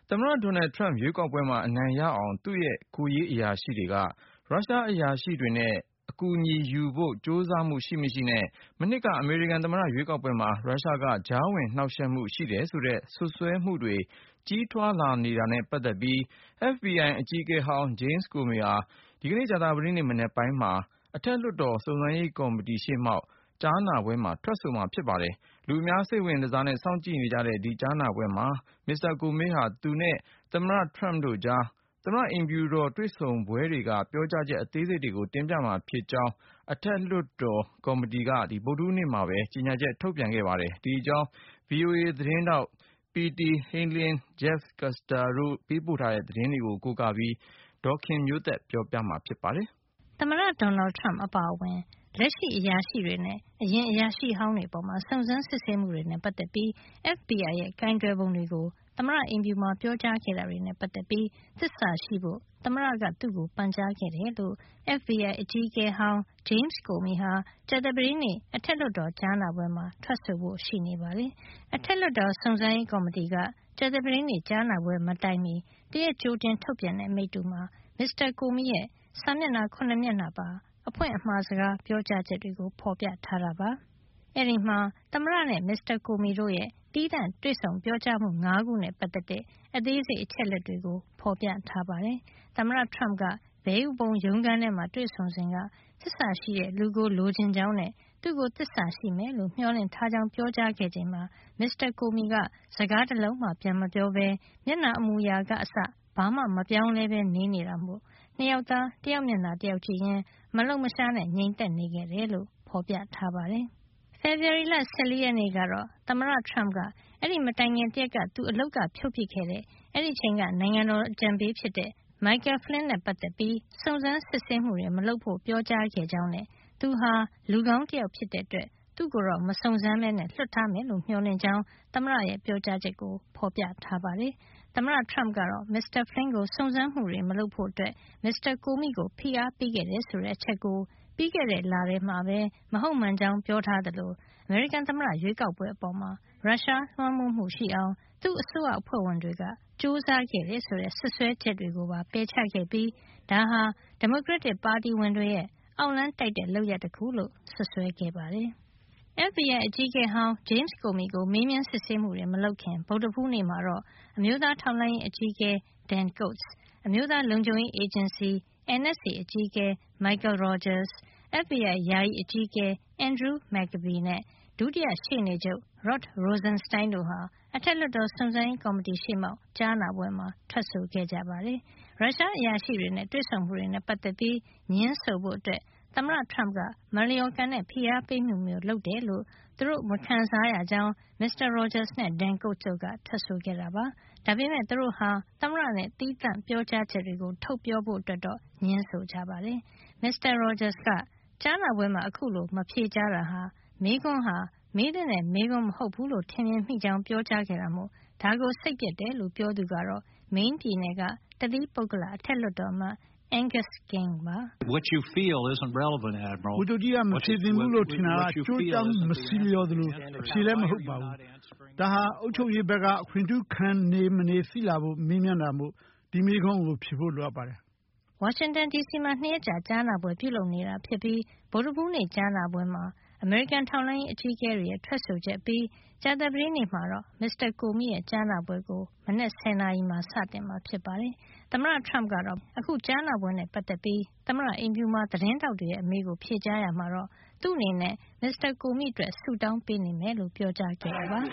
သမ္မတ Donald Trump ရွေးကောက်ပွဲမှာအနိုင်ရအောင်သူ့ရဲ့ကိုယ်ရေးအရာရှိတွေကရုရှားအရာရှိတွေနဲ့အကူအညီယူဖို့ကြိုးစားမှုရှိမရှိနဲ့မနှစ်ကအမေရိကန်သမ္မတရွေးကောက်ပွဲမှာရုရှားကကြားဝင်နှောက်ယှက်မှုရှိတယ်ဆိုတဲ့စွပ်စွဲမှုတွေကြီးထွားလာနေတာနဲ့ပတ်သက်ပြီး FBI အကြီးအကဲဟောင်း James Comey ဟာဒီကနေ့ကြာသပတေးနေ့မနက်ပိုင်းမှာအထက်လွှတ်တော်စုံစမ်းရေးကော်မတီရှေ့မှောက်ကြားနာပွဲမှာထွက်ဆိုမှာဖြစ်ပါတယ်။လူအများစိတ်ဝင်စားနဲ့စောင့်ကြည့်နေကြတဲ့ဒီကြားနာပွဲမှာမစ္စတာကိုမေးဟာသူနဲ့သမ္မတ Trump တို့ကြားသမ္မတအိမ်ဖြူတော်တွေ့ဆုံပွဲတွေကပြောကြားချက်အသေးစိတ်တွေကိုတင်ပြမှာဖြစ်ကြောင်းအထက်လွှတ်တော်ကော်မတီကဗုဒ္ဓဟူးနေ့မှာပဲကြေညာချက်ထုတ်ပြန်ခဲ့ပါတယ်။ဒီအကြောင်း VOA သတင်းထောက် Patty Heilin Jeff Custer တို့ပေးပို့ထားတဲ့သတင်းတွေကိုကိုးကားပြီးဒေါ်ခင်မျိုးသက်ပြောပြမှာဖြစ်ပါတယ်။သမ္မတ Donald Trump အပါအဝင်လက်ရှိအရာရှိတွေနဲ့အရင်အရာရှိဟောင်းတွေအပေါ်စုံစမ်းစစ်ဆေးမှုတွေနဲ့ပတ်သက်ပြီး FBI ရဲ့ကိုင်တွယ်ပုံတွေကိုသမ္မတအိမ်ဖြူမှာပြောကြားခဲ့တာတွေနဲ့ပတ်သက်ပြီးသစ္စာရှိဖို့သမ္မတကသူ့ကိုပန်ကြားခဲ့တယ်လို့ FBI အကြီးအကဲဟောင်း James Comey ဟာကြာသပတေးနေ့အထက်လွှတ်တော်ကြားနာပွဲမှာထွက်ဆိုဖို့ရှိနေပါတယ်။အထက်လွှတ်တော်စုံစမ်းရေးကော်မတီကကြာသပတေးနေ့ကြားနာပွဲမတိုင်မီတရက်ကြိုတင်ထုတ်ပြန်တဲ့အမိန့်တူမှာ Mr. Comey ရဲ့စာမျက်နှာ7မျက်နှာပါအဖွင့်အမှာစကားပြောကြားချက်တွေကိုဖော်ပြထားတာပါ။အဲဒီမှာသမ္မတနဲ့ Mr. Comey တို့ရဲ့တီးသန့်တွေ့ဆုံပြောကြားမှု5ခုနဲ့ပတ်သက်တဲ့အသေးစိတ်အချက်လက်တွေကိုဖော်ပြထားပါတယ်။သမ္မတ Trump ကဘဲဥပုံရုံးခန်းထဲမှာတွေ့ဆုံစဉ်ကသစ္စာရှိတဲ့လူကိုလိုချင်ကြောင်းနဲ့သူ့ကိုသစ္စာရှိမယ်လို့မျှော်လင့်ထားကြောင်းပြောကြားခဲ့ချိန်မှာ Mr. Comey ကစကားတလုံးမှပြန်မပြောဘဲမျက်နှာအမူအရာကအစဘာမှမပြောင်းလဲဘဲနေနေတာမို့နှစ်ယောက်သားတယောက်မျက်နှာတယောက်ကြည့်ရင်းမလုံမရှားနဲ့ငြိမ်သက်နေခဲ့တယ်လို့ဖော်ပြထားပါတယ်။ ဖေဖေါ်ဝါရီလ14ရက်နေ့ကတော့သမ္မတ Trump ကအဲဒီမတိုင်ခင်တရက်ကသူအလုပ်ကဖြုတ်ပစ်ခဲ့တဲ့အဲဒီချိန်ကနိုင်ငံတော်အကြံပေးဖြစ်တဲ့ Michael Flynn နဲ့ပတ်သက်ပြီးစုံစမ်းစစ်ဆေးမှုတွေမလုပ်ဖို့ပြောကြားခဲ့ကြောင်းနဲ့သူဟာလူကောင်းတယောက်ဖြစ်တဲ့အတွက်သူ့ကိုတော့မစုံစမ်းပဲနဲ့လွှတ်ထားမယ်လို့မျှော်လင့်ကြောင်းသမ္မတရဲ့ပြောကြားချက်ကိုဖော်ပြထားပါတယ်။သမ္မတ Trump ကတော့ Mr. Flynn ကိုစုံစမ်းမှုတွေမလုပ်ဖို့အတွက် Mr. Comey ကိုဖိအားပေးခဲ့တယ်ဆိုတဲ့အချက်ကိုပြီးခဲ့တဲ့လထဲမှာပဲမဟုတ်မှန်ကြောင်းပြောထားသလိုအမေရိကန်သမ္မတရွေးကောက်ပွဲအပေါ်ရုရှားလွှမ်းမိုးမှုရှိအောင်သူ့အစိုးရအဖွဲ့ဝင်တွေကကြိုးစားခဲ့တယ်ဆိုတဲ့စွပ်စွဲချက်တွေကိုပါပယ်ချခဲ့ပြီးဒါဟာဒီမိုကရက်တစ်ပါတီဝင်တွေရဲ့အောက်လမ်းတိုက်တဲ့လုပ်ရပ်တခုလို့စွပ်စွဲခဲ့ပါတယ်။ FBI အကြီးအကဲဟောင်း James Comey ကိုမေးမြန်းစစ်ဆေးမှုတွေမလုပ်ခင်ဗုဒ္ဓဟူးနေ့မှာတော့အမျိုးသားထောက်လှမ်းရေးအကြီးအကဲ Dan Coats အမျိုးသားလုံခြုံရေးအေဂျင်စီ NSA အကြီးအကဲ Michael Rogers, FBI ယာယီအကြီးအကဲ Andrew McCabe နဲ့ဒုတိယရှေ့နေချုပ် Rod Rosenstein တို့ဟာအထက်လွှတ်တော်စုံစမ်းရေးကော်မတီရှေ့မှောက်ကြားနာပွဲမှာထွက်ဆိုခဲ့ကြပါတယ်။ရုရှားအရာရှိတွေနဲ့တွေ့ဆုံမှုတွေနဲ့ပတ်သက်ပြီးငြင်းဆိုဖို့သမ္မတ Trump ကမလျော်ကန်တဲ့ဖိအားပေးမှုမျိုးလုပ်တယ်လို့သူတို့မခံစားရကြောင်း Mr. Rogers နဲ့ Dan Coats တို့ကထွက်ဆိုခဲ့တာပါ။ဒါပေမဲ့သူတို့ဟာသမ္မတနဲ့သီးသန့်ပြောကြားချက်တွေကိုထုတ်ပြောဖို့အတွက်တော့ငြင်းဆိုကြပါတယ်။ Mr. Rogers ကကြားနာပွဲမှာအခုလိုမဖြေကြားတာဟာမေးခွန်းဟာမေးသင့်တဲ့မေးခွန်းမဟုတ်ဘူးလို့ထင်မြင်မိကြောင်းပြောကြားခဲ့တာမို့ဒါကိုစိတ်ပျက်တယ်လို့ပြောသူကတော့ Maine ပြည်နယ်ကတသီးပုဂ္ဂလအထက်လွှတ်တော်အမတ် Angus King ပါ What you feel isn't relevant, Admiral. ဗိုလ်ချုပ်ကြီးကမဖြေသင့်ဘူးလို့ထင်တာကကြိုးတောင်းမစီလျော်သလိုအဖြေလည်းမဟုတ်ပါဘူး။ဒါဟာအုပ်ချုပ်ရေးဘက်ကအခွင့်ထူးခံနေမနေသိလာဖို့မေးမြန်းတာမို့ဒီမေးခွန်းကိုဖြေဖို့လိုအပ်ပါတယ်။ဝါရှင်တန်ဒီစီမှာ2ရက်ကြာကြားနာပွဲပြုလုပ်နေတာဖြစ်ပြီးဗုဒ္ဓဟူးနေ့ကြားနာပွဲမှာအမေရိကန်ထောက်လှမ်းရေးအကြီးအကဲတွေရဲ့ထွက်ဆိုချက်ပြီးကြာသပတေးနေ့မှာတော့ Mr. Comey ရဲ့ကြားနာပွဲကိုမနက်10:00 နာရီမှာစတင်မှာဖြစ်ပါတယ်။သမ္မတ Trump ကတော့အခုကြားနာပွဲနဲ့ပတ်သက်ပြီးသမ္မတအိမ်ဖြူမှာသတင်းထောက်တွေရဲ့အမေးကိုဖြေကြားရမှာတော့သူ့အနေနဲ့ Mr. Comey အတွက်ဆုတောင်းပေးနေမယ်လို့ပြောကြားခဲ့တာပါ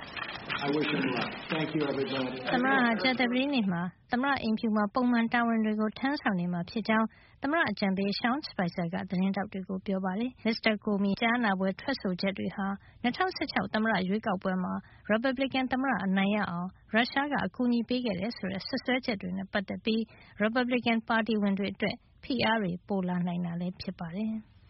I wish him luck. Thank you, everybody. သမ္မတဟာကြာသပတေးနေ့မှာသမ္မတအိမ်ဖြူမှာပုံမှန်တာဝန်တွေကိုထမ်းဆောင်နေမှာဖြစ်ကြောင်းသမ္မတအကြံပေး Sean Spicer ကသတင်းထောက်တွေကိုပြောပါတယ်။ Mr. Comey ကြားနာပွဲထွက်ဆိုချက်တွေဟာ2016သမ္မတရွေးကောက်ပွဲမှာ Republican သမ္မတအနိုင်ရအောင်ရုရှားကအကူအညီပေးခဲ့တယ်ဆိုတဲ့စွပ်စွဲချက်တွေနဲ့ပတ်သက်ပြီး Republican ပါတီဝင်တွေအတွက်ဖိအားတွေပိုလာနိုင်တာလည်းဖြစ်ပါတယ်။